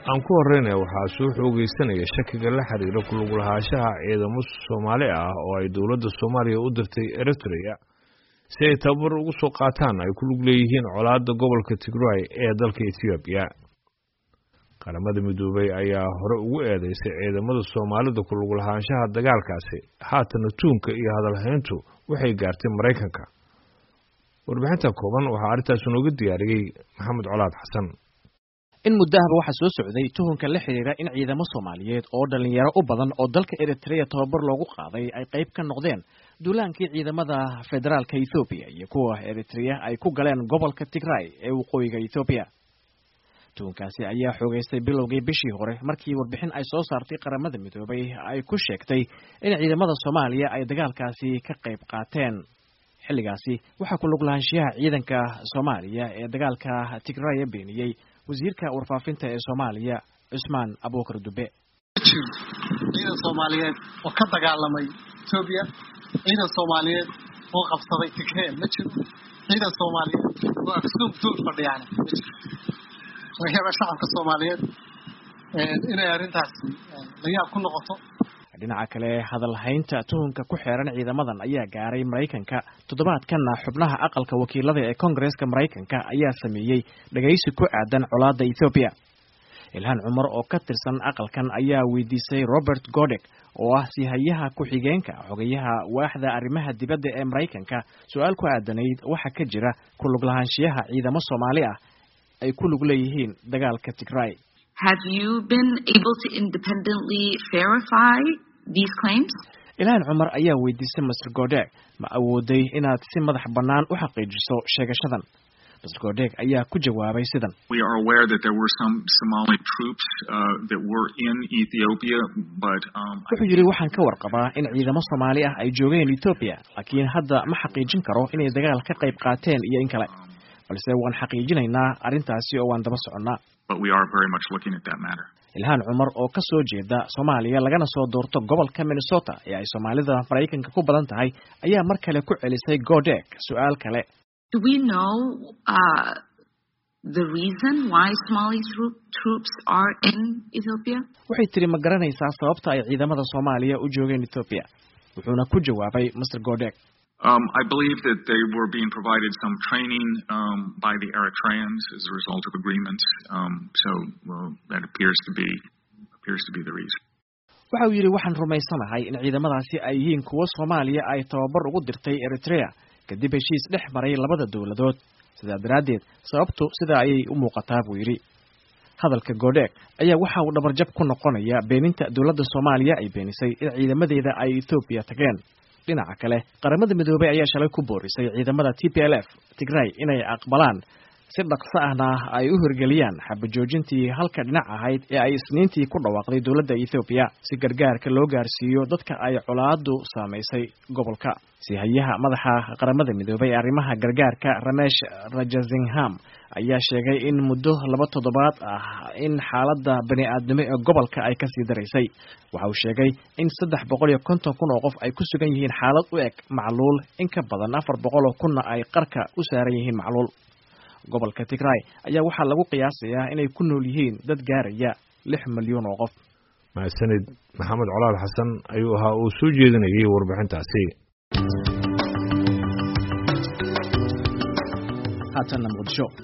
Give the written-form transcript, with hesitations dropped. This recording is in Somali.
aan ku horreynaya waxaa soo xoogaysanaya shakiga la xiriira ku lug lahaanshaha ciidamo Soomaali ah oo ay dowladda Soomaaliya u dirtay Eritrea si ay tababar ugu soo qaataan ay ku lug leeyihiin colaadda gobolka Tigray ee dalka Ethiopia. Qaramada Midoobay ayaa hore ugu eedeysay ciidamada Soomaalida ku lug lahaanshaha dagaalkaasi, haatan tuunka iyo hadalhayntu waxay gaartay Mareykanka. warbixinta kooban waxaa arrintaas nooga diyaariyay Maxamed Colaad Xasan. in muddahaba waxa soo socday tuhunka la xiriira in ciidamo Soomaaliyeed oo dhalinyaro u badan oo dalka Eritrea tababar loogu qaaday ay qayb ka noqdeen duulaankii ciidamada federaalka Ethiopia iyo kuwa Eritrea ay ku galeen gobolka Tigray ee waqooyiga Ethiopia. tuhunkaasi ayaa xoogaystay bilowgii bishii hore markii warbixin ay soo saartay Qaramada Midoobay ay ku sheegtay in ciidamada Soomaaliya ay dagaalkaasi ka qayb qaateen. xilligaasi waxa ku lug lahaanshiyaha ciidanka Soomaaliya ee dagaalka Tigray beeniyay wasiirka warfaafinta ee Soomaaliya Usman Abubakar Dube. ciidan Soomaaliyeed oo ka dagaalamay Ethiopia, ciidan Soomaaliyeed oo qabsaday Tigray ma jiro, ciidan Soomaaliyeed oo afsuub duul fadhiyaan ma jiro. waxaa shacabka Soomaaliyeed inay arrintaasi la yaab ku noqoto. dhinaca kale hadalhaynta tuhunka ku xeeran ciidamadan ayaa gaaray Mareykanka toddobaadkan. xubnaha aqalka wakiilada ee Koongareeska Mareykanka ayaa sameeyay dhageysi ku aadan colaadda Ethiopia. Ilhan Cumar oo ka tirsan aqalkan ayaa weydiisay Robert Godek oo ah sihayaha ku-xigeenka xogayaha waaxda arrimaha dibadda ee Mareykanka su'aal ku aadanayd waxa ka jira ku lug lahaanshiyaha ciidamo Soomaali ah ay ku lug leeyihiin dagaalka Tigray. Have you been able to independently verify these claims? Ilhan Cumar ayaa weydiisay Mr. Godek ma awooday inaad si madax bannaan u xaqiijiso sheegashadan. Mr. Godek ayaa ku jawaabay sidan. We are aware that there were some Somali troops that were in Ethiopia, but wuxuu yiri waxaan ka warqabaa in ciidamo Soomaali ah ay joogeen Ethiopia, laakiin hadda ma xaqiijin karo inay dagaal ka qayb qaateen iyo in kale. balse waan xaqiijinaynaa arrintaasi oo waan daba soconnaa. But we are very much looking at that matter. Ilhan Cumar oo ka soo jeeda Soomaaliya lagana soo doorto gobolka Minnesota ee ay Soomaalida Mareykanka ku badan tahay ayaa mar kale ku celisay Godek su'aal kale. Do we know the reason why Somali troops are in Ethiopia? Waxay tiri ma garanaysaa sababta ay ciidamada Soomaaliya u joogeen Ethiopia. Wuxuuna ku jawaabay Mr. Godek. I believe that they were being provided some training by the Eritreans as a result of agreements. That appears to be the reason. Waxa uu yiri waxaan rumaysanahay in ciidamadaasi ay yihiin kuwa Soomaaliya ay tababar ugu dirtay Eritrea kadib heshiis dhex maray labada dawladood. Sidaa daraadeed sababtu sida ay u muuqataa buu yiri. hadalka Godek ayaa waxa uu dhabarjab ku noqonaya beeninta dawladda Soomaaliya ay beenisay in ciidamadeeda ay Ethiopia tageen. dhinaca kale Qaramada Midoobay ayaa shalay ku boorisay ciidamada TPLF Tigray inay aqbalaan si dhaqso ahna ay u hirgeliyaan xabajoojintii halka dhinac ahayd ee ay Isniintii ku dhawaaqday dawladda Ethiopia si gargaarka loo gaarsiiyo dadka ay colaaddu saameysay gobolka. sihayaha madaxa Qaramada Midoobay ee arrimaha gargaarka Ramesh Rajasingham ayaa sheegay in muddo 2 toddobaad ah in xaaladda bani'aadnimo ee gobolka ay ka sii daraysay. waxa uu sheegay in 350,000 oo qof ay ku sugan yihiin xaalad u eg macluul, in ka badan 400,000 ay qarka u saaran yihiin macluul. gobolka Tigray ayaa waxaa lagu qiyaasayaa inay ku nool yihiin dad gaaraya 6 milyan oo qof. Mahadsanid Maxamed Colaad Xasan ayuu ahaa oo soo jeedinayay warbixintaasi. haatan Muqdisho.